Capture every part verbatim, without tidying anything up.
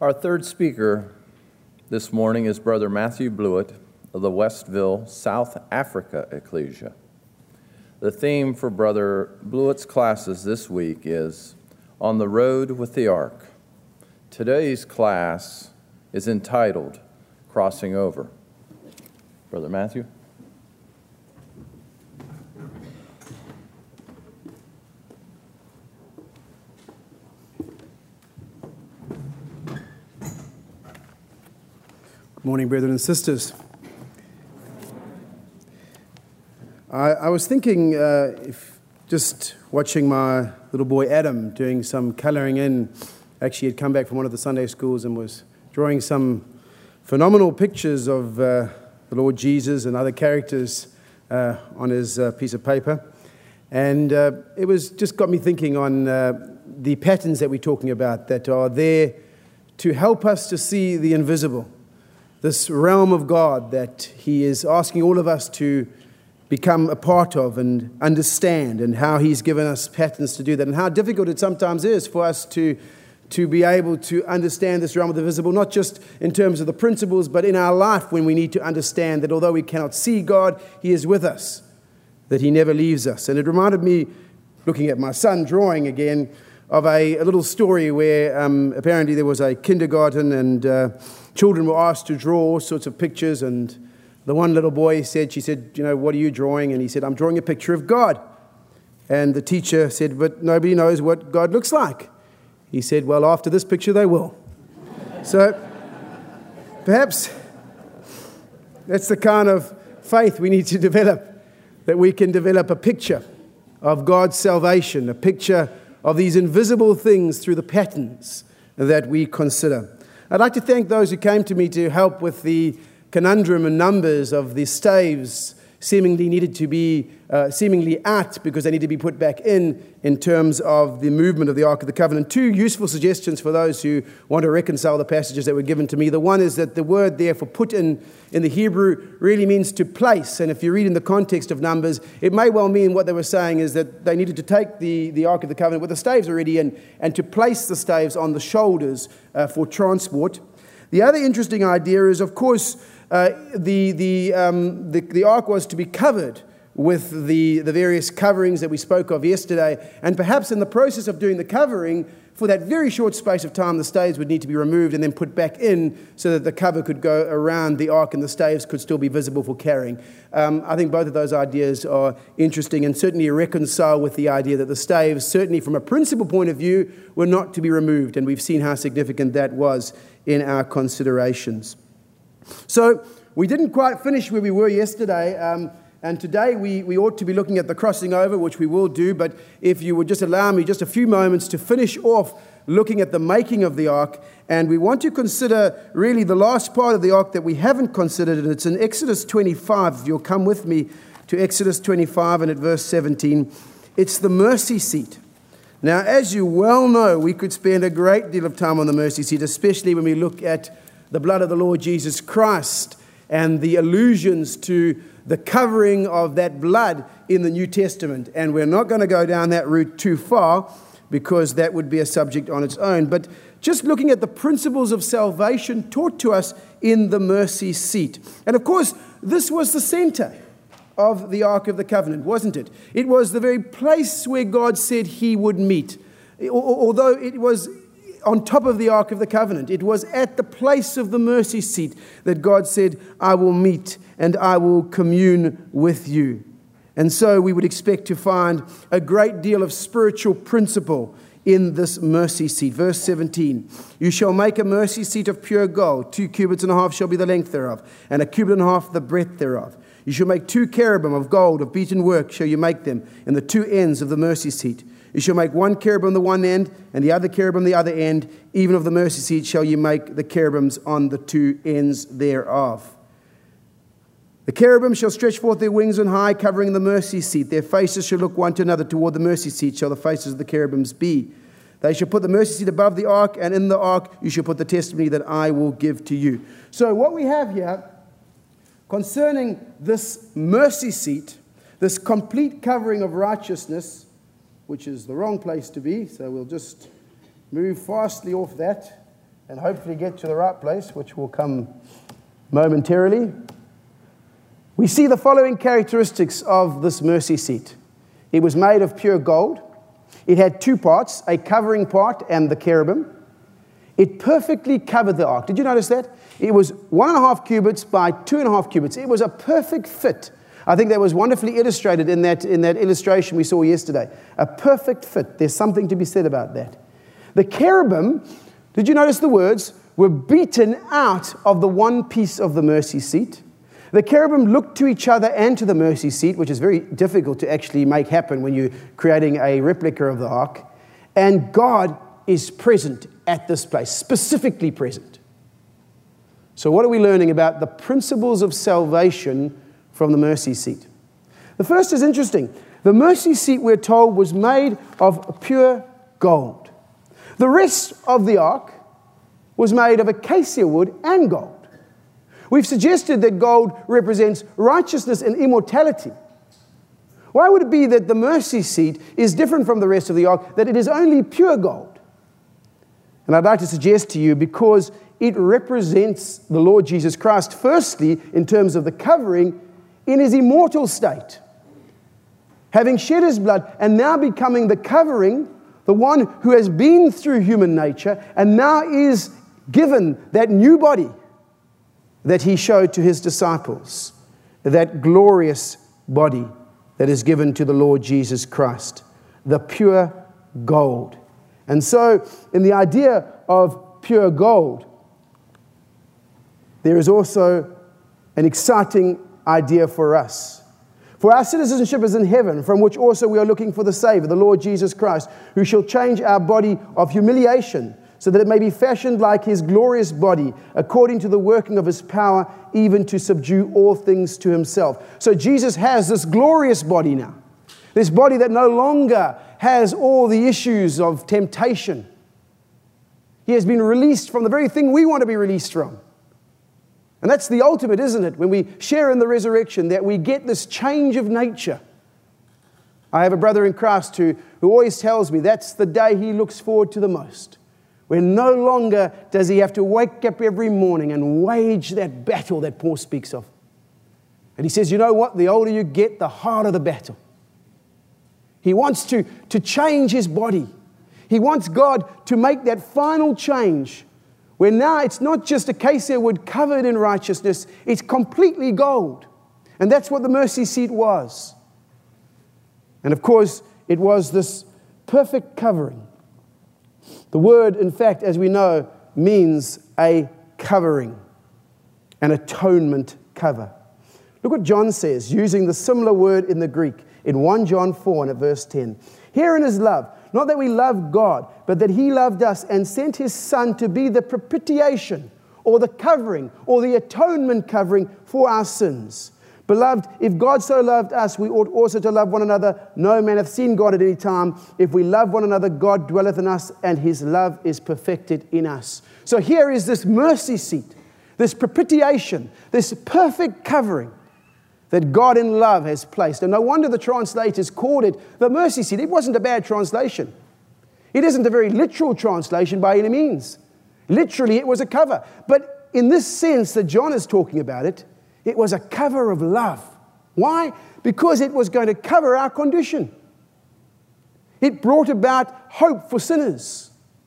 Our third speaker this morning is Brother Matthew Blewett of the Westville, South Africa Ecclesia. The theme for Brother Blewett's classes this week is On the Road with the Ark. Today's class is entitled Crossing Over. Brother Matthew. Good morning, brethren and sisters. I, I was thinking, uh, if just watching my little boy Adam doing some colouring in. Actually, he'd come back from one of the Sunday schools and was drawing some phenomenal pictures of uh, the Lord Jesus and other characters uh, on his uh, piece of paper. And uh, it was just got me thinking on uh, the patterns that we're talking about that are there to help us to see the invisible. This realm of God that He is asking all of us to become a part of and understand, and how He's given us patterns to do that, and how difficult it sometimes is for us to, to be able to understand this realm of the visible, not just in terms of the principles, but in our life when we need to understand that although we cannot see God, He is with us, that He never leaves us. And it reminded me, looking at my son drawing again, of a, a little story where um, apparently there was a kindergarten and uh, children were asked to draw all sorts of pictures, and the one little boy said, she said, you know, what are you drawing? And he said, I'm drawing a picture of God. And the teacher said, but nobody knows what God looks like. He said, well, after this picture they will. So perhaps that's the kind of faith we need to develop, that we can develop a picture of God's salvation, a picture of these invisible things through the patterns that we consider. I'd like to thank those who came to me to help with the conundrum and numbers of the staves seemingly needed to be uh, seemingly out because they need to be put back in in terms of the movement of the Ark of the Covenant. Two useful suggestions for those who want to reconcile the passages that were given to me. The one is that the word there for put in in the Hebrew really means to place. And if you read in the context of Numbers, it may well mean what they were saying is that they needed to take the, the Ark of the Covenant with the staves already in and to place the staves on the shoulders uh, for transport. The other interesting idea is, of course, Uh, the, the, um, the, the ark was to be covered with the, the various coverings that we spoke of yesterday. And perhaps in the process of doing the covering, for that very short space of time, the staves would need to be removed and then put back in so that the cover could go around the ark and the staves could still be visible for carrying. Um, I think both of those ideas are interesting and certainly reconcile with the idea that the staves, certainly from a principle point of view, were not to be removed. And we've seen how significant that was in our considerations. So we didn't quite finish where we were yesterday, um, and today we, we ought to be looking at the crossing over, which we will do, but if you would just allow me just a few moments to finish off looking at the making of the ark, and we want to consider really the last part of the ark that we haven't considered, and it's in Exodus twenty-five. If you'll come with me to Exodus twenty-five and at verse seventeen, it's the mercy seat. Now, as you well know, we could spend a great deal of time on the mercy seat, especially when we look at the blood of the Lord Jesus Christ and the allusions to the covering of that blood in the New Testament. And we're not going to go down that route too far because that would be a subject on its own. But just looking at the principles of salvation taught to us in the mercy seat. And of course, this was the center of the Ark of the Covenant, wasn't it? It was the very place where God said He would meet. Although it was on top of the Ark of the Covenant, it was at the place of the mercy seat that God said, I will meet and I will commune with you. And so we would expect to find a great deal of spiritual principle in this mercy seat. Verse seventeen, you shall make a mercy seat of pure gold. Two cubits and a half shall be the length thereof, and a cubit and a half the breadth thereof. You shall make two cherubim of gold, of beaten work shall you make them, in the two ends of the mercy seat. You shall make one cherubim on the one end, and the other cherubim on the other end. Even of the mercy seat shall you make the cherubims on the two ends thereof. The cherubim shall stretch forth their wings on high, covering the mercy seat. Their faces shall look one to another. Toward the mercy seat shall the faces of the cherubims be. They shall put the mercy seat above the ark, and in the ark you shall put the testimony that I will give to you. So what we have here concerning this mercy seat, this complete covering of righteousness, which is the wrong place to be, so we'll just move fastly off that. and hopefully get to the right place, which will come momentarily, we see the following characteristics of this mercy seat. It was made of pure gold. It had two parts, a covering part and the cherubim. It perfectly covered the ark. Did you notice that? It was one and a half cubits by two and a half cubits. It was a perfect fit. I think that was wonderfully illustrated in that, in that illustration we saw yesterday. A perfect fit. There's something to be said about that. The cherubim, did you notice the words, were beaten out of the one piece of the mercy seat. The cherubim looked to each other and to the mercy seat, which is very difficult to actually make happen when you're creating a replica of the ark. And God is present at this place, specifically present. So what are we learning about the principles of salvation from the mercy seat? The first is interesting. The mercy seat, we're told, was made of pure gold. The rest of the ark was made of acacia wood and gold. We've suggested that gold represents righteousness and immortality. Why would it be that the mercy seat is different from the rest of the ark, that it is only pure gold? And I'd like to suggest to you, because it represents the Lord Jesus Christ, firstly, in terms of the covering, in his immortal state, having shed his blood and now becoming the covering, the one who has been through human nature and now is given that new body that he showed to his disciples, that glorious body that is given to the Lord Jesus Christ, the pure gold. And so, in the idea of pure gold, there is also an exciting idea for us. For our citizenship is in heaven, from which also we are looking for the Savior, the Lord Jesus Christ, who shall change our body of humiliation, so that it may be fashioned like his glorious body, according to the working of his power, even to subdue all things to himself. So Jesus has this glorious body now. This body that no longer has all the issues of temptation. He has been released from the very thing we want to be released from. And that's the ultimate, isn't it? When we share in the resurrection, that we get this change of nature. I have a brother in Christ who, who always tells me that's the day he looks forward to the most. When no longer does he have to wake up every morning and wage that battle that Paul speaks of. And he says, you know what? The older you get, the harder the battle. He wants to, to change his body. He wants God to make that final change where now it's not just acacia wood covered in righteousness, it's completely gold. And that's what the mercy seat was. And of course, it was this perfect covering. The word, in fact, as we know, means a covering, an atonement cover. Look what John says, using the similar word in the Greek, in First John four and at verse ten. Herein is love, not that we loved God, but that he loved us and sent his Son to be the propitiation, or the covering, or the atonement covering for our sins. Beloved, if God so loved us, we ought also to love one another. No man hath seen God at any time. If we love one another, God dwelleth in us, and his love is perfected in us. So here is this mercy seat, this propitiation, this perfect covering that God in love has placed. And no wonder the translators called it the mercy seat. It wasn't a bad translation. It isn't a very literal translation by any means. Literally, it was a cover. But in this sense that John is talking about it, it was a cover of love. Why? Because it was going to cover our condition. It brought about hope for sinners.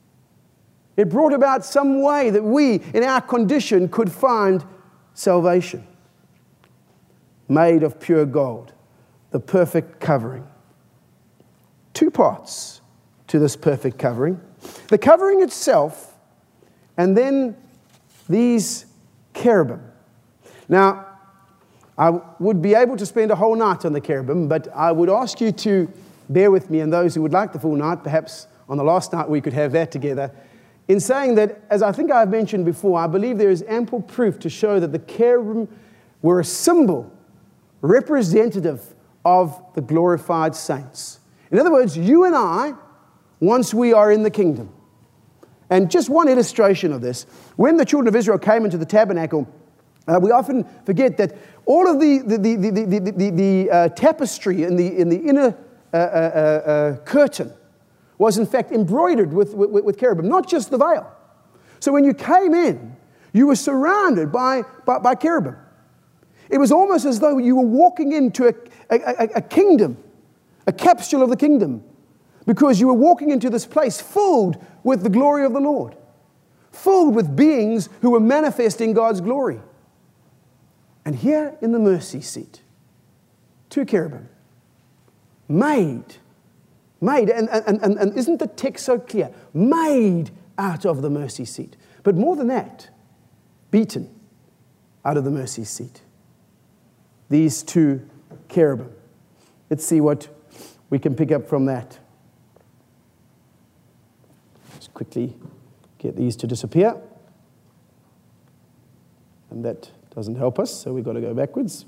It brought about some way that we, in our condition, could find salvation. Made of pure gold, the perfect covering. Two parts to this perfect covering. The covering itself, and then these cherubim. Now, I would be able to spend a whole night on the cherubim, but I would ask you to bear with me, and those who would like the full night, perhaps on the last night we could have that together, in saying that, as I think I've mentioned before, I believe there is ample proof to show that the cherubim were a symbol, representative of the glorified saints. In other words, you and I, once we are in the kingdom. And just one illustration of this, when the children of Israel came into the tabernacle, Uh, we often forget that all of the, the, the, the, the, the, the uh, tapestry in the, in the inner uh, uh, uh, curtain was in fact embroidered with, with, with cherubim, not just the veil. So when you came in, you were surrounded by, by, by cherubim. It was almost as though you were walking into a, a, a, a kingdom, a capsule of the kingdom, because you were walking into this place filled with the glory of the Lord, filled with beings who were manifesting God's glory. And here in the mercy seat, two cherubim, made, made, and, and, and, and isn't the text so clear? Made out of the mercy seat. But more than that, beaten out of the mercy seat. These two cherubim. Let's see what we can pick up from that. Let's quickly get these to disappear. And that doesn't help us, so we've got to go backwards.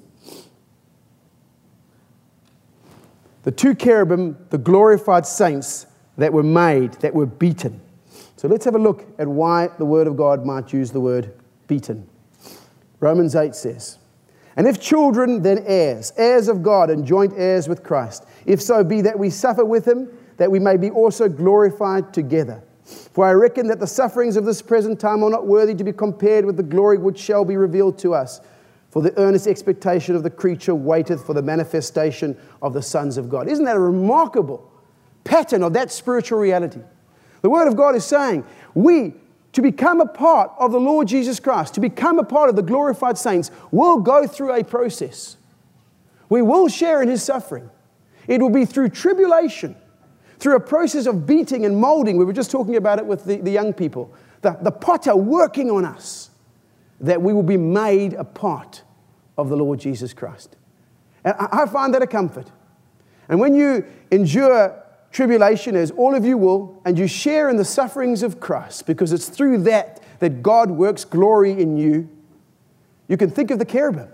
The two cherubim, the glorified saints that were made, that were beaten. So let's have a look at why the Word of God might use the word beaten. Romans eight says, "And if children, then heirs, heirs of God and joint heirs with Christ, if so be that we suffer with him, that we may be also glorified together. For I reckon that the sufferings of this present time are not worthy to be compared with the glory which shall be revealed to us. For the earnest expectation of the creature waiteth for the manifestation of the sons of God." Isn't that a remarkable pattern of that spiritual reality? The Word of God is saying, we, to become a part of the Lord Jesus Christ, to become a part of the glorified saints, will go through a process. We will share in His suffering. It will be through tribulation, through a process of beating and molding. We were just talking about it with the, the young people. The, the potter working on us, that we will be made a part of the Lord Jesus Christ. And I, I find that a comfort. And when you endure tribulation, as all of you will, and you share in the sufferings of Christ, because it's through that that God works glory in you, you can think of the cherubim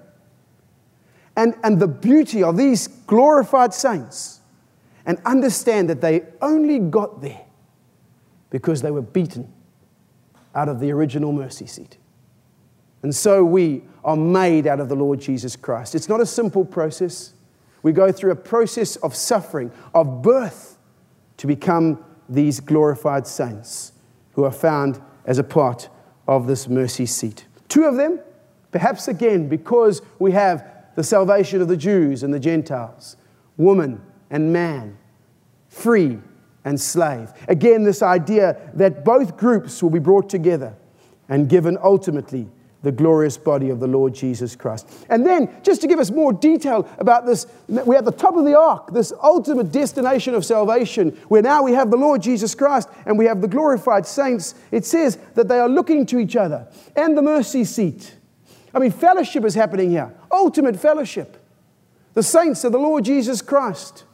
and, and the beauty of these glorified saints, and understand that they only got there because they were beaten out of the original mercy seat. And so we are made out of the Lord Jesus Christ. It's not a simple process. We go through a process of suffering, of birth, to become these glorified saints who are found as a part of this mercy seat. Two of them, perhaps again, because we have the salvation of the Jews and the Gentiles, woman and man, free and slave. Again, this idea that both groups will be brought together and given ultimately the glorious body of the Lord Jesus Christ. And then, just to give us more detail about this, we're at the top of the ark, this ultimate destination of salvation, where now we have the Lord Jesus Christ and we have the glorified saints. It says that they are looking to each other and the mercy seat. I mean, fellowship is happening here. Ultimate fellowship. The saints of the Lord Jesus Christ.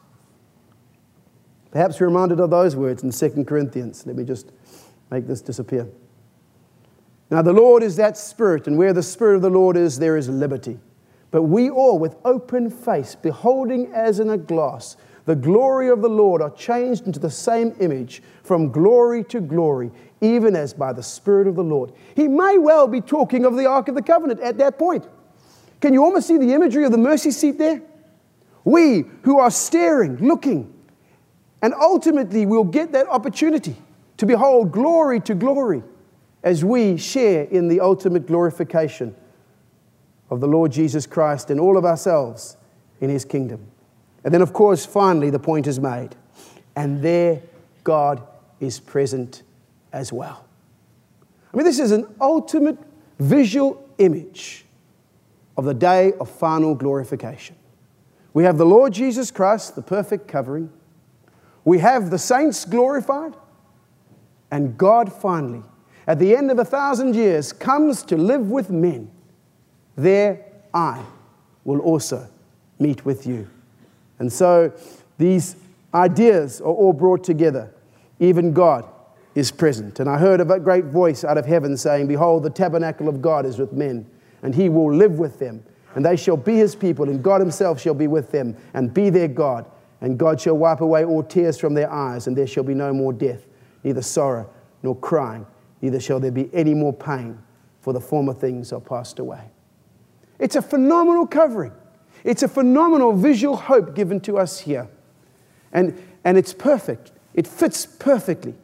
Perhaps we're reminded of those words in Second Corinthians. Let me just make this disappear. Now, the Lord is that Spirit, and where the Spirit of the Lord is, there is liberty. But we all, with open face, beholding as in a glass the glory of the Lord, are changed into the same image from glory to glory, even as by the Spirit of the Lord. He may well be talking of the Ark of the Covenant at that point. Can you almost see the imagery of the mercy seat there? We who are staring, looking, and ultimately we'll get that opportunity to behold glory to glory as we share in the ultimate glorification of the Lord Jesus Christ and all of ourselves in His kingdom. And then, of course, finally, the point is made. And there God is present as well. I mean, this is an ultimate visual image of the day of final glorification. We have the Lord Jesus Christ, the perfect covering. We have the saints glorified. And God finally, at the end of a thousand years, comes to live with men. There I will also meet with you. And so these ideas are all brought together. Even God is present. And I heard a great voice out of heaven saying, "Behold, the tabernacle of God is with men, and He will live with them. And they shall be His people, and God Himself shall be with them, and be their God. And God shall wipe away all tears from their eyes, and there shall be no more death, neither sorrow nor crying, neither shall there be any more pain, for the former things are passed away." It's a phenomenal covering. It's a phenomenal visual hope given to us here. And, and it's perfect. It fits perfectly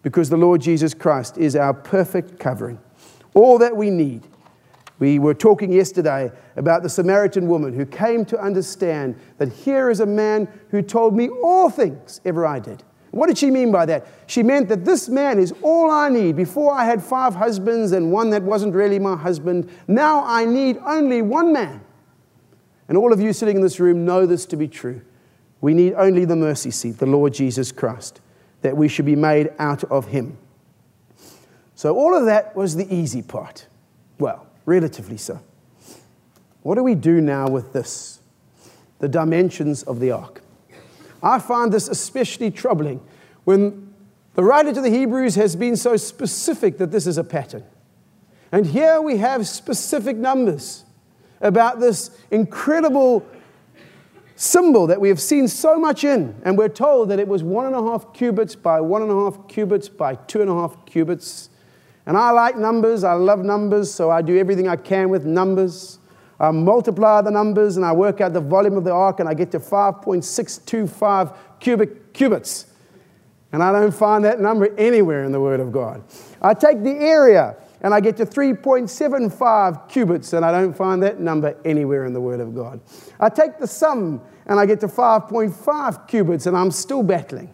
because the Lord Jesus Christ is our perfect covering. All that we need. We were talking yesterday about the Samaritan woman who came to understand that here is a man who told me all things ever I did. What did she mean by that? She meant that this man is all I need. Before I had five husbands and one that wasn't really my husband. Now I need only one man. And all of you sitting in this room know this to be true. We need only the mercy seat, the Lord Jesus Christ, that we should be made out of him. So all of that was the easy part. Well, relatively so. What do we do now with this? The dimensions of the ark. I find this especially troubling when the writer to the Hebrews has been so specific that this is a pattern. And here we have specific numbers about this incredible symbol that we have seen so much in. And we're told that it was one and a half cubits by one and a half cubits by two and a half cubits. And I like numbers. I love numbers, so I do everything I can with numbers. I multiply the numbers and I work out the volume of the ark and I get to five point six two five cubic cubits. And I don't find that number anywhere in the Word of God. I take the area and I get to three point seven five cubits and I don't find that number anywhere in the Word of God. I take the sum and I get to five point five cubits and I'm still battling.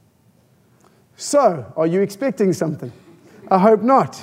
So, are you expecting something? I hope not.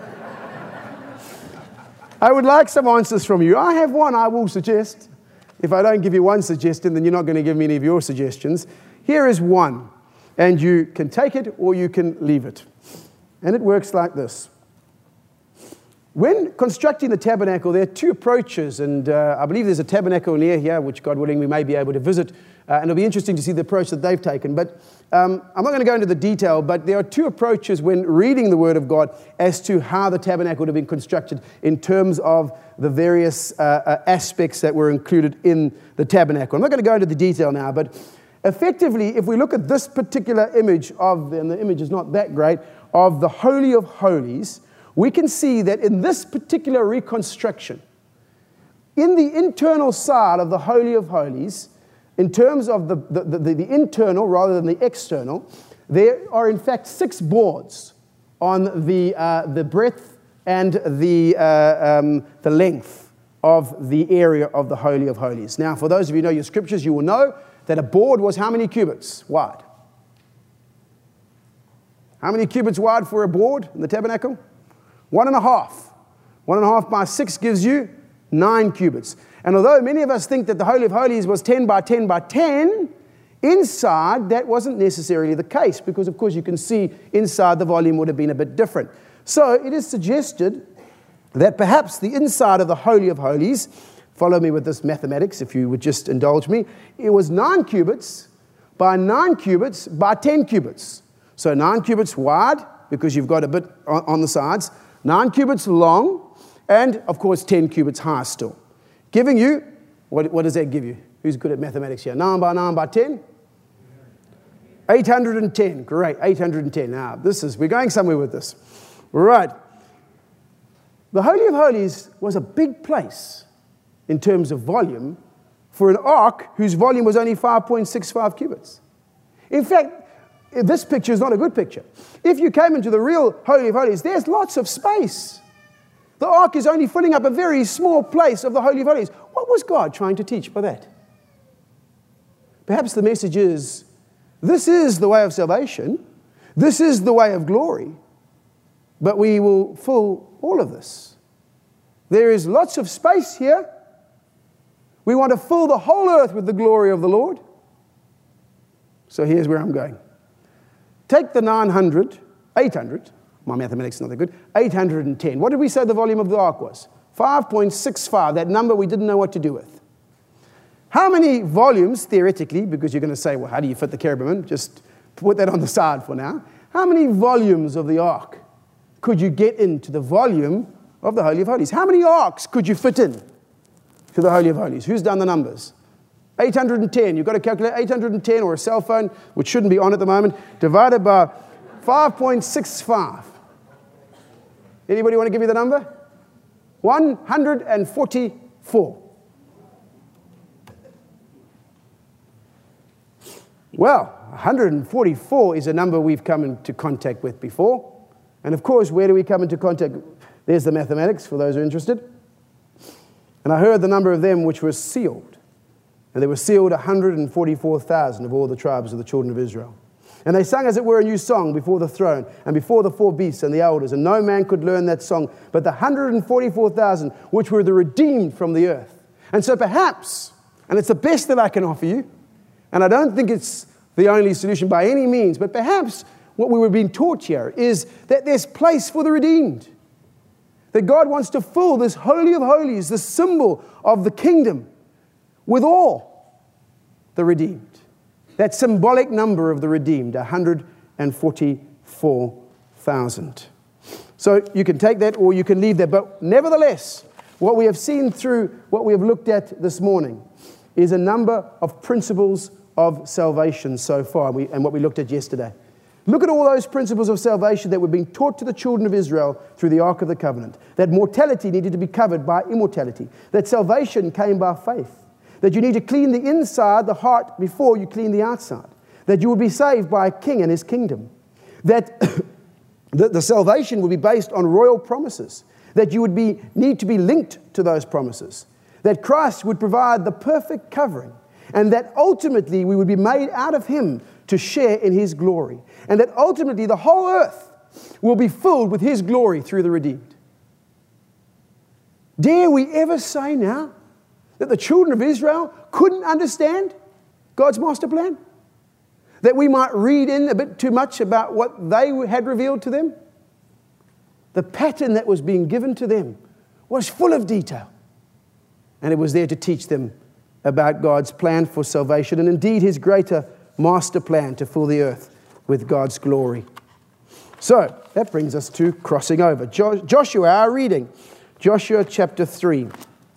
I would like some answers from you. I have one I will suggest. If I don't give you one suggestion, then you're not going to give me any of your suggestions. Here is one, and you can take it or you can leave it. And it works like this. When constructing the tabernacle, there are two approaches, and uh, I believe there's a tabernacle near here, which God willing we may be able to visit, uh, and it'll be interesting to see the approach that they've taken. But um, I'm not going to go into the detail, but there are two approaches when reading the Word of God as to how the tabernacle would have been constructed in terms of the various uh, uh, aspects that were included in the tabernacle. I'm not going to go into the detail now, but effectively, if we look at this particular image of, and the image is not that great, of the Holy of Holies, we can see that in this particular reconstruction, in the internal side of the Holy of Holies, in terms of the, the, the, the internal rather than the external, there are in fact six boards on the, uh, the breadth and the, uh, um, the length of the area of the Holy of Holies. Now, for those of you who know your scriptures, you will know that a board was how many cubits wide? How many cubits wide for a board in the tabernacle? One and a half. One and a half by six gives you nine cubits. And although many of us think that the Holy of Holies was ten by ten by ten, inside that wasn't necessarily the case because, of course, you can see inside the volume would have been a bit different. So it is suggested that perhaps the inside of the Holy of Holies, follow me with this mathematics if you would just indulge me, it was nine cubits by nine cubits by ten cubits. So nine cubits wide because you've got a bit on, on the sides, nine cubits long, and of course ten cubits high still. Giving you, what, what does that give you? Who's good at mathematics here? nine by nine by ten? eight hundred ten, great, eight hundred ten. Now, this is, we're going somewhere with this. Right. The Holy of Holies was a big place in terms of volume for an ark whose volume was only five point six five cubits. In fact, this picture is not a good picture. If you came into the real Holy of Holies, there's lots of space. The ark is only filling up a very small place of the Holy of Holies. What was God trying to teach by that? Perhaps the message is, this is the way of salvation. This is the way of glory. But we will fill all of this. There is lots of space here. We want to fill the whole earth with the glory of the Lord. So here's where I'm going. Take the nine hundred, eight hundred, my mathematics is not that good, eight hundred ten. What did we say the volume of the ark was? five point six five, that number we didn't know what to do with. How many volumes, theoretically, because you're going to say, well, how do you fit the cherubim? Just put that on the side for now. How many volumes of the ark could you get into the volume of the Holy of Holies? How many arks could you fit in to the Holy of Holies? Who's done the numbers? eight hundred ten. You've got to calculate eight hundred ten, or a cell phone, which shouldn't be on at the moment, divided by five point six five. Anybody want to give me the number? one hundred forty-four. Well, one hundred forty-four is a number we've come into contact with before. And of course, where do we come into contact? There's the mathematics, for those who are interested. And I heard the number of them which were sealed. And there were sealed one hundred forty-four thousand of all the tribes of the children of Israel. And they sang, as it were, a new song before the throne and before the four beasts and the elders. And no man could learn that song but the one hundred forty-four thousand which were the redeemed from the earth. And so perhaps, and it's the best that I can offer you, and I don't think it's the only solution by any means, but perhaps what we were being taught here is that there's place for the redeemed. That God wants to fill this Holy of Holies, the symbol of the kingdom, with all the redeemed. That symbolic number of the redeemed, one hundred forty-four thousand. So you can take that or you can leave that. But nevertheless, what we have seen through what we have looked at this morning is a number of principles of salvation so far, and what we looked at yesterday. Look at all those principles of salvation that were being taught to the children of Israel through the Ark of the Covenant. That mortality needed to be covered by immortality. That salvation came by faith. That you need to clean the inside, the heart, before you clean the outside. That you will be saved by a king and his kingdom. That the, the salvation will be based on royal promises. That you would be need to be linked to those promises. That Christ would provide the perfect covering. And that ultimately we would be made out of him to share in his glory. And that ultimately the whole earth will be filled with his glory through the redeemed. Dare we ever say now that the children of Israel couldn't understand God's master plan? That we might read in a bit too much about what they had revealed to them? The pattern that was being given to them was full of detail. And it was there to teach them about God's plan for salvation and indeed his greater master plan to fill the earth with God's glory. So that brings us to crossing over. Jo- Joshua, our reading, Joshua chapter three.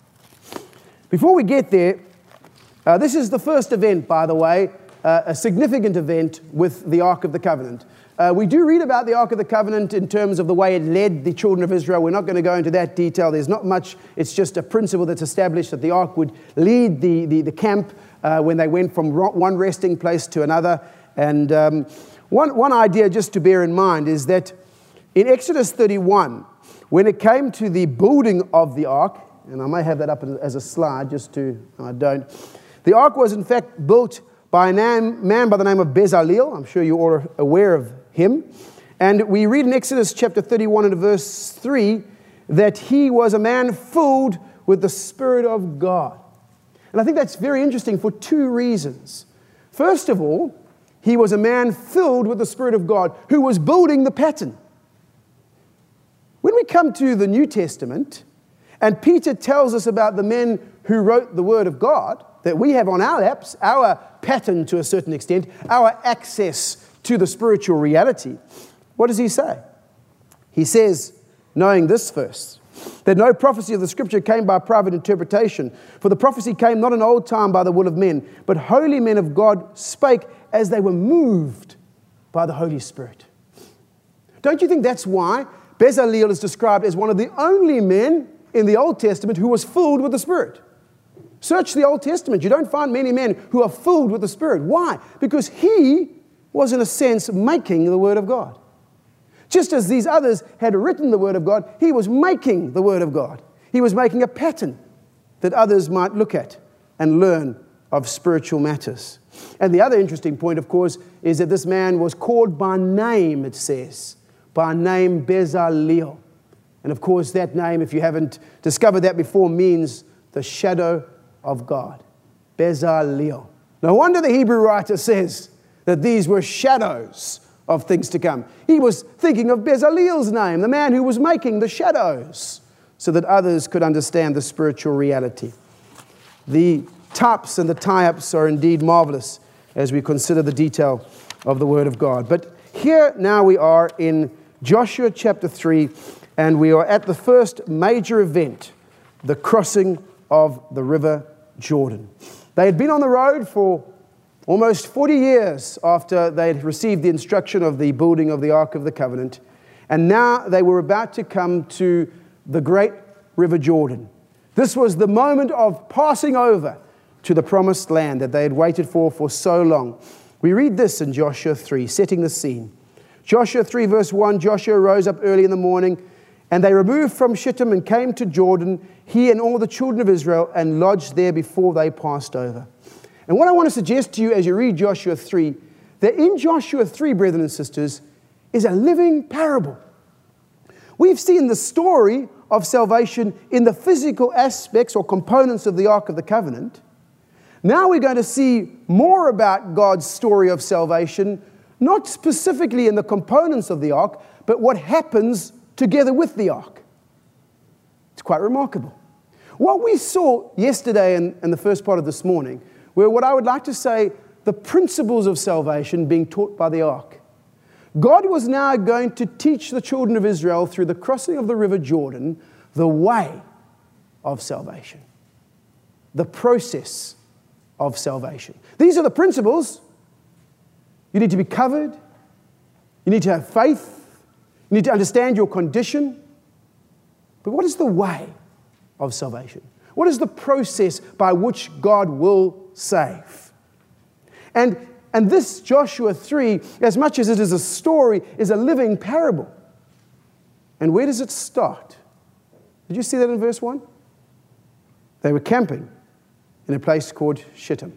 Before we get there, uh, this is the first event, by the way, uh, a significant event with the Ark of the Covenant. Uh, we do read about the Ark of the Covenant in terms of the way it led the children of Israel. We're not going to go into that detail. There's not much. It's just a principle that's established that the Ark would lead the, the, the camp uh, when they went from one resting place to another. And um, one, one idea just to bear in mind is that in Exodus thirty-one, when it came to the building of the Ark, and I may have that up as a slide just to, no, I don't. The ark was in fact built by a man by the name of Bezalel. I'm sure you're all aware of him. And we read in Exodus chapter thirty-one and verse three that he was a man filled with the Spirit of God. And I think that's very interesting for two reasons. First of all, he was a man filled with the Spirit of God who was building the pattern. When we come to the New Testament, and Peter tells us about the men who wrote the Word of God that we have on our laps, our pattern to a certain extent, our access to the spiritual reality. What does he say? He says, knowing this first, that no prophecy of the Scripture came by private interpretation, for the prophecy came not in old time by the will of men, but holy men of God spake as they were moved by the Holy Spirit. Don't you think that's why Bezalel is described as one of the only men in the Old Testament who was filled with the Spirit? Search the Old Testament. You don't find many men who are filled with the Spirit. Why? Because he was, in a sense, making the Word of God. Just as these others had written the Word of God, he was making the Word of God. He was making a pattern that others might look at and learn of spiritual matters. And the other interesting point, of course, is that this man was called by name, it says, by name Bezalel. And of course, that name, if you haven't discovered that before, means the shadow of God. Bezalel. No wonder the Hebrew writer says that these were shadows of things to come. He was thinking of Bezalel's name, the man who was making the shadows, so that others could understand the spiritual reality. The types and the tie-ups are indeed marvelous as we consider the detail of the Word of God. But here now we are in Joshua chapter three, and we are at the first major event, the crossing of the river Jordan. They had been on the road for almost forty years after they had received the instruction of the building of the Ark of the Covenant, and now they were about to come to the great river Jordan. This was the moment of passing over to the promised land that they had waited for for so long. We read this in Joshua three, setting the scene. Joshua three, verse one, Joshua rose up early in the morning, and they removed from Shittim and came to Jordan, he and all the children of Israel, and lodged there before they passed over. And what I want to suggest to you as you read Joshua three, that in Joshua three, brethren and sisters, is a living parable. We've seen the story of salvation in the physical aspects or components of the Ark of the Covenant. Now we're going to see more about God's story of salvation, not specifically in the components of the Ark, but what happens together with the Ark. It's quite remarkable. What we saw yesterday and, and the first part of this morning were what I would like to say the principles of salvation being taught by the Ark. God was now going to teach the children of Israel through the crossing of the river Jordan the way of salvation, the process of salvation. These are the principles. You need to be covered. You need to have faith. You need to understand your condition. But what is the way of salvation? What is the process by which God will save? And And this Joshua three, as much as it is a story, is a living parable. And where does it start? Did you see that in verse one? They were camping in a place called Shittim.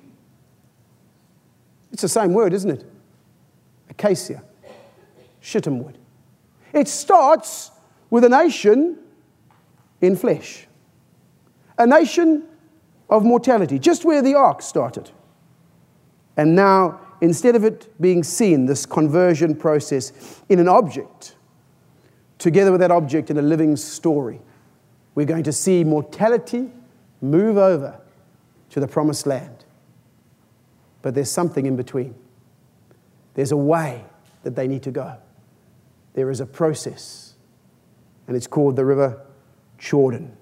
It's the same word, isn't it? Acacia. Shittim wood. It starts with a nation in flesh. A nation of mortality, just where the ark started. And now, instead of it being seen, this conversion process, in an object, together with that object in a living story, we're going to see mortality move over to the promised land. But there's something in between. There's a way that they need to go. There is a process, and it's called the River Jordan.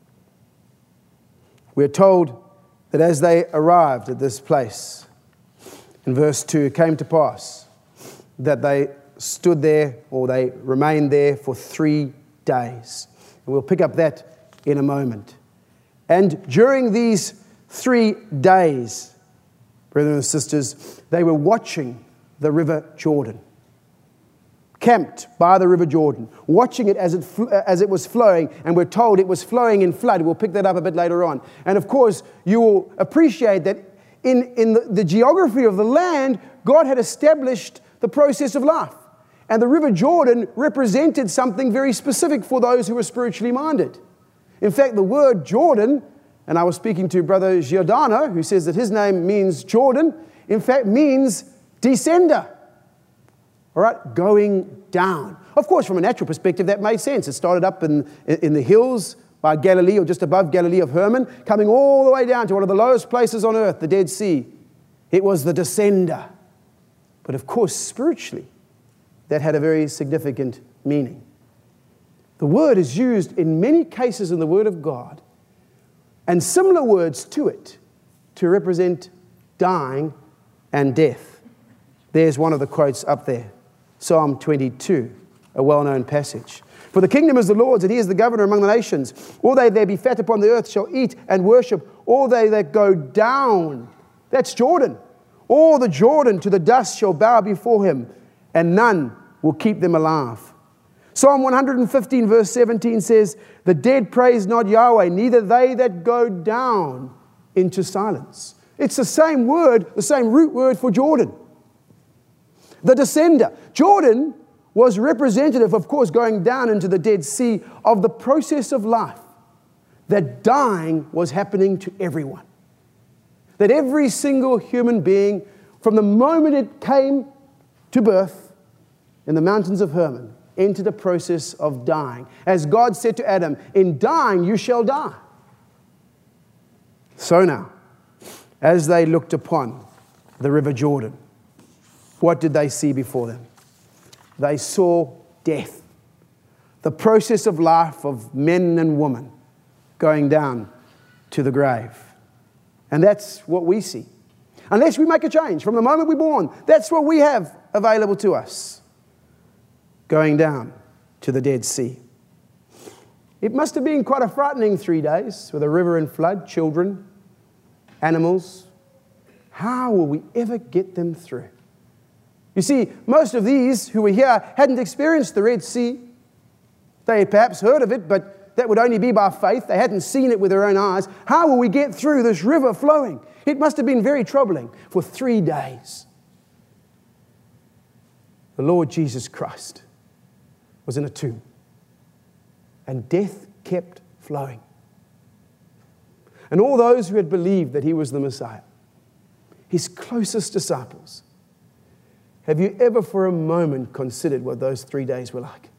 We're told that as they arrived at this place, in verse two, it came to pass that they stood there, or they remained there for three days. And we'll pick up that in a moment. And during these three days, brothers and sisters, they were watching the River Jordan, camped by the River Jordan, watching it as it as it was flowing, and we're told it was flowing in flood. We'll pick that up a bit later on. And of course, you will appreciate that In, in the, the geography of the land, God had established the process of life. And the River Jordan represented something very specific for those who were spiritually minded. In fact, the word Jordan, and I was speaking to Brother Giordano, who says that his name means Jordan, in fact means descender. All right, going down. Of course, from a natural perspective, that made sense. It started up in, in the hills by Galilee, or just above Galilee of Hermon, coming all the way down to one of the lowest places on earth, the Dead Sea. It was the descender. But of course, spiritually, that had a very significant meaning. The word is used in many cases in the Word of God, and similar words to it, to represent dying and death. There's one of the quotes up there, Psalm twenty-two, a well-known passage. For the kingdom is the Lord's, and he is the governor among the nations. All they that be fat upon the earth shall eat and worship. All they that go down, that's Jordan. All the Jordan to the dust shall bow before him, and none will keep them alive. Psalm one hundred fifteen verse seventeen says, the dead praise not Yahweh, neither they that go down into silence. It's the same word, the same root word for Jordan. The descender. Jordan was representative, of course, going down into the Dead Sea, of the process of life, that dying was happening to everyone. That every single human being, from the moment it came to birth in the mountains of Hermon, entered a process of dying. As God said to Adam, in dying you shall die. So now, as they looked upon the River Jordan, what did they see before them? They saw death, the process of life of men and women going down to the grave. And that's what we see. Unless we make a change from the moment we're born, that's what we have available to us, going down to the Dead Sea. It must have been quite a frightening three days with a river in flood, children, animals, how will we ever get them through? You see, most of these who were here hadn't experienced the Red Sea. They had perhaps heard of it, but that would only be by faith. They hadn't seen it with their own eyes. How will we get through this river flowing? It must have been very troubling for three days. The Lord Jesus Christ was in a tomb, and death kept flowing. And all those who had believed that he was the Messiah, his closest disciples, have you ever for a moment considered what those three days were like?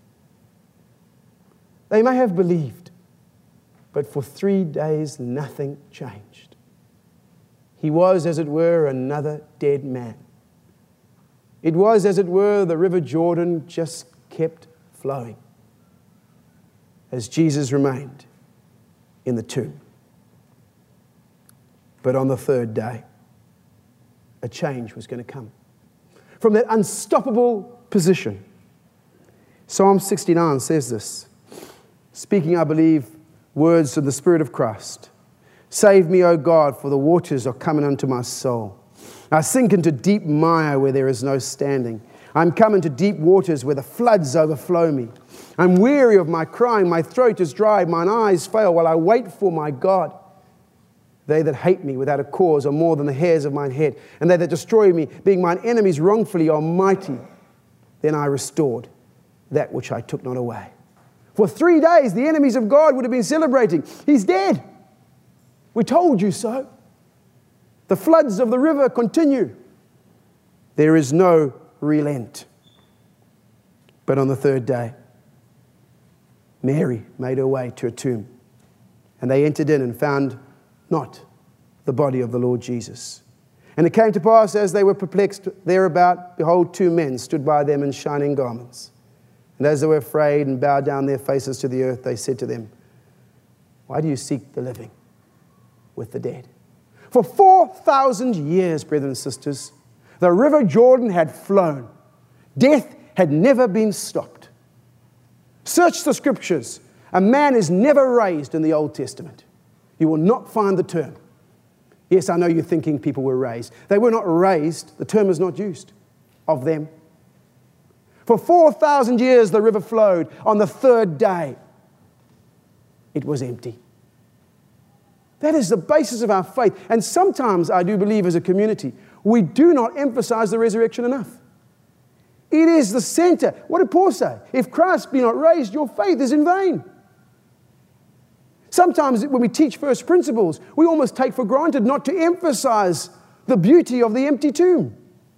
They may have believed, but for three days nothing changed. He was, as it were, another dead man. It was, as it were, the River Jordan just kept flowing as Jesus remained in the tomb. But on the third day, a change was going to come. From that unstoppable position, Psalm sixty-nine says this, speaking, I believe, words of the Spirit of Christ. Save me, O God, for the waters are coming unto my soul. I sink into deep mire where there is no standing. I'm come into deep waters where the floods overflow me. I'm weary of my crying. My throat is dry. Mine eyes fail while I wait for my God. They that hate me without a cause are more than the hairs of mine head. And they that destroy me, being mine enemies wrongfully, are mighty. Then I restored that which I took not away. For three days, the enemies of God would have been celebrating. He's dead. We told you so. The floods of the river continue. There is no relent. But on the third day, Mary made her way to a tomb, and they entered in and found not the body of the Lord Jesus. And it came to pass, as they were perplexed thereabout, behold, two men stood by them in shining garments. And as they were afraid and bowed down their faces to the earth, they said to them, why do you seek the living with the dead? For four thousand years, brethren and sisters, the river Jordan had flown. Death had never been stopped. Search the scriptures. A man is never raised in the Old Testament. You will not find the term. Yes, I know you're thinking people were raised. They were not raised. The term is not used of them. For four thousand years the river flowed. On the third day, it was empty. That is the basis of our faith. And sometimes, I do believe as a community, we do not emphasize the resurrection enough. It is the center. What did Paul say? If Christ be not raised, your faith is in vain. Sometimes when we teach first principles, we almost take for granted not to emphasize the beauty of the empty tomb.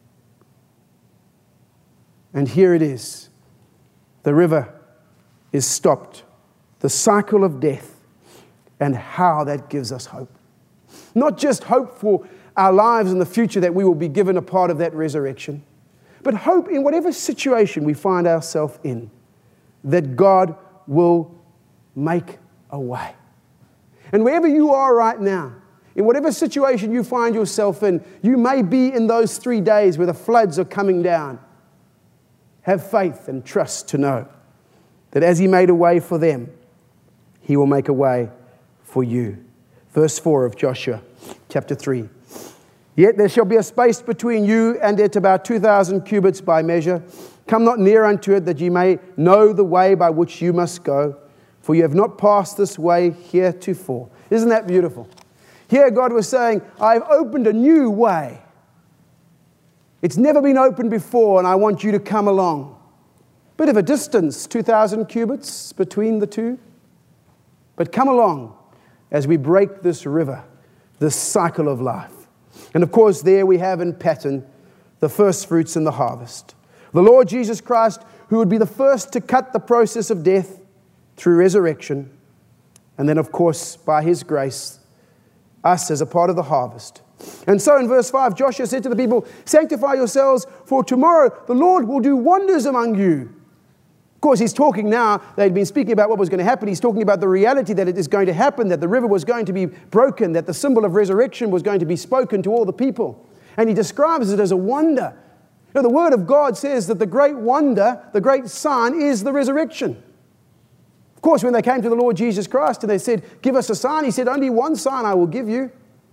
And here it is. The river is stopped. The cycle of death, and how that gives us hope. Not just hope for our lives in the future that we will be given a part of that resurrection, but hope in whatever situation we find ourselves in, that God will make a way. And wherever you are right now, in whatever situation you find yourself in, you may be in those three days where the floods are coming down. Have faith and trust to know that as He made a way for them, He will make a way for you. Verse four of Joshua chapter three. Yet there shall be a space between you and it about two thousand cubits by measure. Come not near unto it, that ye may know the way by which you must go. For you have not passed this way heretofore. Isn't that beautiful? Here God was saying, I've opened a new way. It's never been opened before, and I want you to come along. Bit of a distance, two thousand cubits between the two. But come along as we break this river, this cycle of life. And of course, there we have in pattern the first fruits in the harvest. The Lord Jesus Christ, who would be the first to cut the process of death through resurrection. And then, of course, by His grace, us as a part of the harvest. And so in verse five, Joshua said to the people, sanctify yourselves, for tomorrow the Lord will do wonders among you. Of course, he's talking now, they'd been speaking about what was going to happen. He's talking about the reality that it is going to happen, that the river was going to be broken, that the symbol of resurrection was going to be spoken to all the people. And he describes it as a wonder. You know, the Word of God says that the great wonder, the great sign, is the resurrection. Of course, when they came to the Lord Jesus Christ and they said, give us a sign, He said, only one sign I will give you,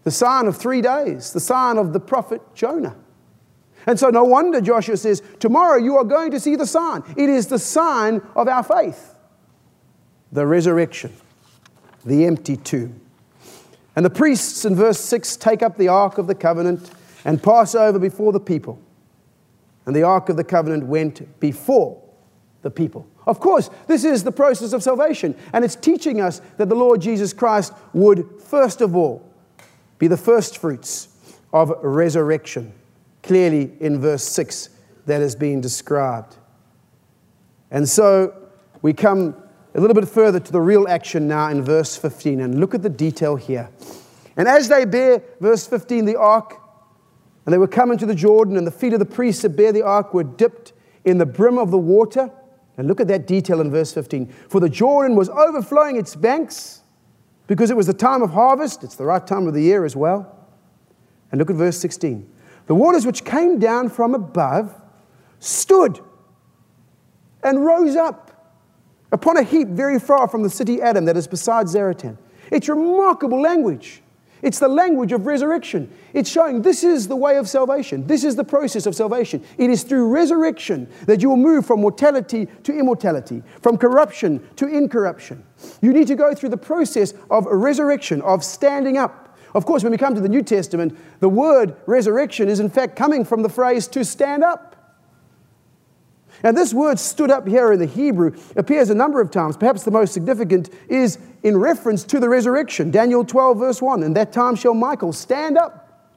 the sign of three days, the sign of the prophet Jonah. And so no wonder Joshua says, tomorrow you are going to see the sign. It is the sign of our faith. The resurrection, the empty tomb. And the priests in verse six take up the Ark of the Covenant and pass over before the people. And the Ark of the Covenant went before the people. Of course, this is the process of salvation. And it's teaching us that the Lord Jesus Christ would, first of all, be the first fruits of resurrection. Clearly in verse six that is being described. And so we come a little bit further to the real action now in verse fifteen. And look at the detail here. And as they bear, verse fifteen, the ark, and they were coming to the Jordan, and the feet of the priests that bear the ark were dipped in the brim of the water. And look at that detail in verse fifteen. For the Jordan was overflowing its banks, because it was the time of harvest. It's the right time of the year as well. And look at verse sixteen. The waters which came down from above stood and rose up upon a heap very far from the city Adam that is beside Zaratan. It's remarkable language. It's the language of resurrection. It's showing this is the way of salvation. This is the process of salvation. It is through resurrection that you will move from mortality to immortality, from corruption to incorruption. You need to go through the process of resurrection, of standing up. Of course, when we come to the New Testament, the word resurrection is in fact coming from the phrase to stand up. And this word stood up here in the Hebrew appears a number of times. Perhaps the most significant is in reference to the resurrection. Daniel twelve verse one, and that time shall Michael stand up.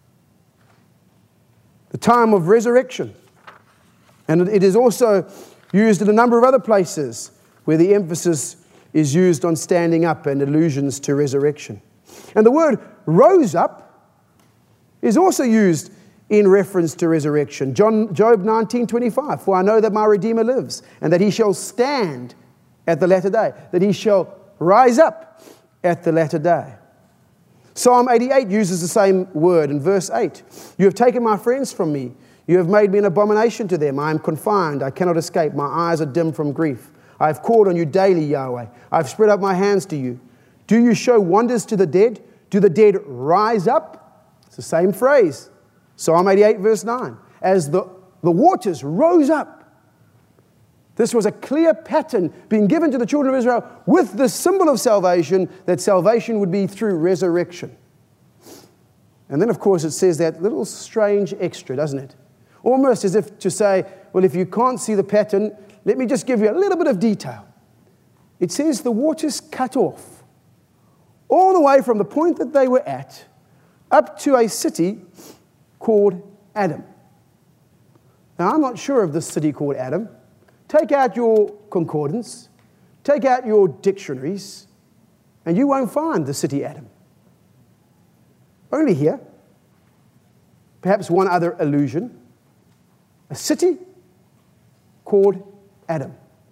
The time of resurrection. And it is also used in a number of other places where the emphasis is used on standing up and allusions to resurrection. And the word rose up is also used in reference to resurrection. John, Job nineteen twenty-five, for I know that my Redeemer lives, and that he shall stand at the latter day, that he shall rise up at the latter day. Psalm eighty-eight uses the same word in verse eight. You have taken my friends from me. You have made me an abomination to them. I am confined. I cannot escape. My eyes are dim from grief. I have called on you daily, Yahweh. I have spread out my hands to you. Do you show wonders to the dead? Do the dead rise up? It's the same phrase. Psalm eighty-eight verse nine. As the, the waters rose up. This was a clear pattern being given to the children of Israel with the symbol of salvation, that salvation would be through resurrection. And then, of course, it says that little strange extra, doesn't it? Almost as if to say, well, if you can't see the pattern, let me just give you a little bit of detail. It says the waters cut off all the way from the point that they were at up to a city called Adam. Now, I'm not sure of this city called Adam. Take out your concordance, take out your dictionaries, and you won't find the city Adam. Only here. Perhaps one other allusion. A city called Adam.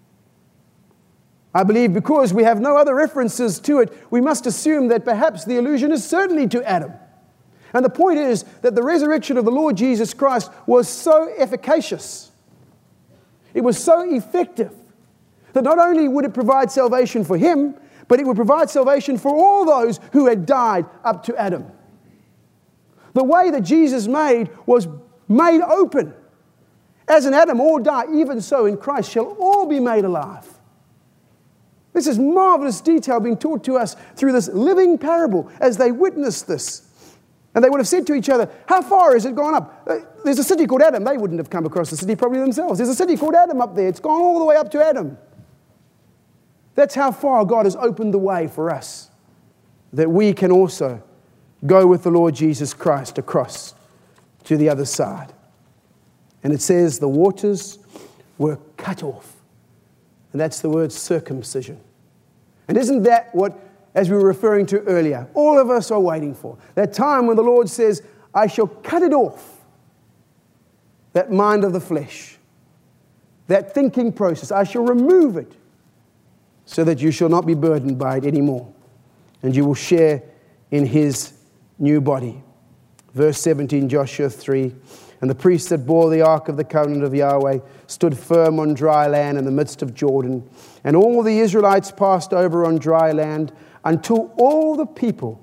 I believe because we have no other references to it, we must assume that perhaps the allusion is certainly to Adam. And the point is that the resurrection of the Lord Jesus Christ was so efficacious, it was so effective, that not only would it provide salvation for him, but it would provide salvation for all those who had died up to Adam. The way that Jesus made was made open. As in Adam all die, even so in Christ shall all be made alive. This is marvelous detail being taught to us through this living parable as they witnessed this. And they would have said to each other, how far has it gone up? There's a city called Adam. They wouldn't have come across the city probably themselves. There's a city called Adam up there. It's gone all the way up to Adam. That's how far God has opened the way for us, that we can also go with the Lord Jesus Christ across to the other side. And it says the waters were cut off. And that's the word circumcision. And isn't that what, as we were referring to earlier, all of us are waiting for? That time when the Lord says, I shall cut it off. That mind of the flesh. That thinking process. I shall remove it so that you shall not be burdened by it anymore. And you will share in his new body. Verse seventeen, Joshua three. And the priests that bore the ark of the covenant of Yahweh stood firm on dry land in the midst of Jordan. And all the Israelites passed over on dry land until all the people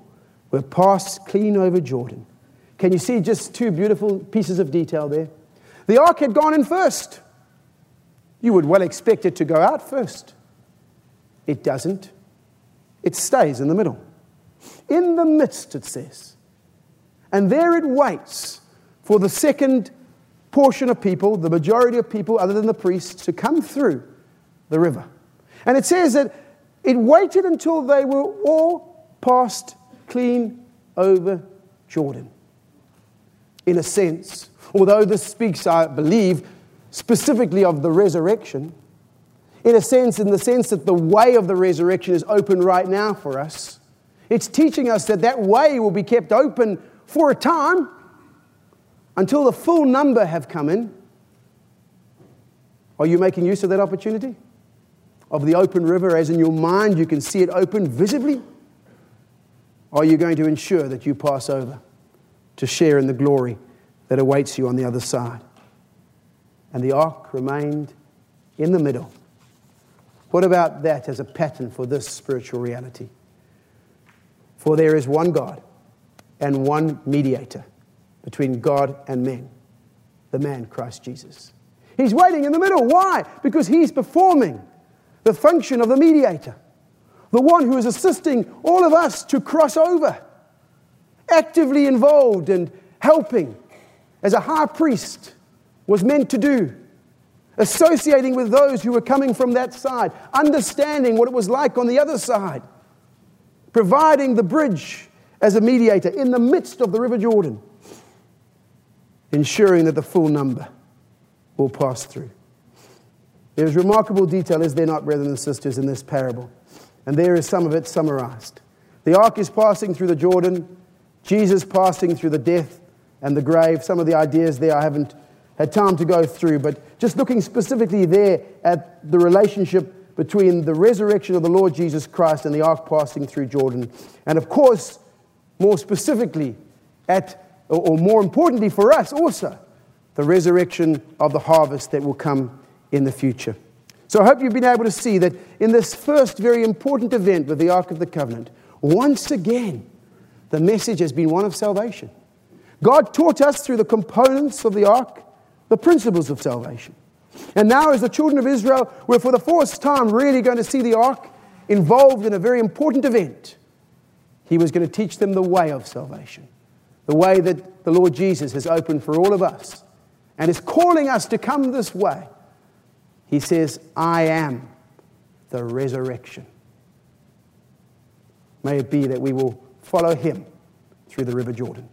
were passed clean over Jordan. Can you see just two beautiful pieces of detail there? The ark had gone in first. You would well expect it to go out first. It doesn't. It stays in the middle. In the midst, it says. And there it waits for the second portion of people, the majority of people other than the priests, to come through the river. And it says that it waited until they were all passed clean over Jordan. In a sense, although this speaks, I believe, specifically of the resurrection, in a sense, in the sense that the way of the resurrection is open right now for us, it's teaching us that that way will be kept open for a time until the full number have come in. Are you making use of that opportunity? Of the open river, as in your mind you can see it open visibly? Or are you going to ensure that you pass over to share in the glory that awaits you on the other side? And the ark remained in the middle. What about that as a pattern for this spiritual reality? For there is one God and one mediator between God and men, the man Christ Jesus. He's waiting in the middle. Why? Because he's performing the function of the mediator, the one who is assisting all of us to cross over, actively involved and helping, as a high priest was meant to do, associating with those who were coming from that side, understanding what it was like on the other side, providing the bridge as a mediator in the midst of the River Jordan, ensuring that the full number will pass through. There is remarkable detail, is there not, brothers and sisters, in this parable? And there is some of it summarized. The ark is passing through the Jordan, Jesus passing through the death and the grave. Some of the ideas there I haven't had time to go through, but just looking specifically there at the relationship between the resurrection of the Lord Jesus Christ and the ark passing through Jordan. And of course, more specifically, at, or more importantly for us also, the resurrection of the harvest that will come in the future. So I hope you've been able to see that in this first very important event with the Ark of the Covenant, once again, the message has been one of salvation. God taught us through the components of the Ark the principles of salvation. And now as the children of Israel, we're for the first time really going to see the Ark involved in a very important event. He was going to teach them the way of salvation, the way that the Lord Jesus has opened for all of us and is calling us to come this way. He says, I am the resurrection. May it be that we will follow him through the River Jordan.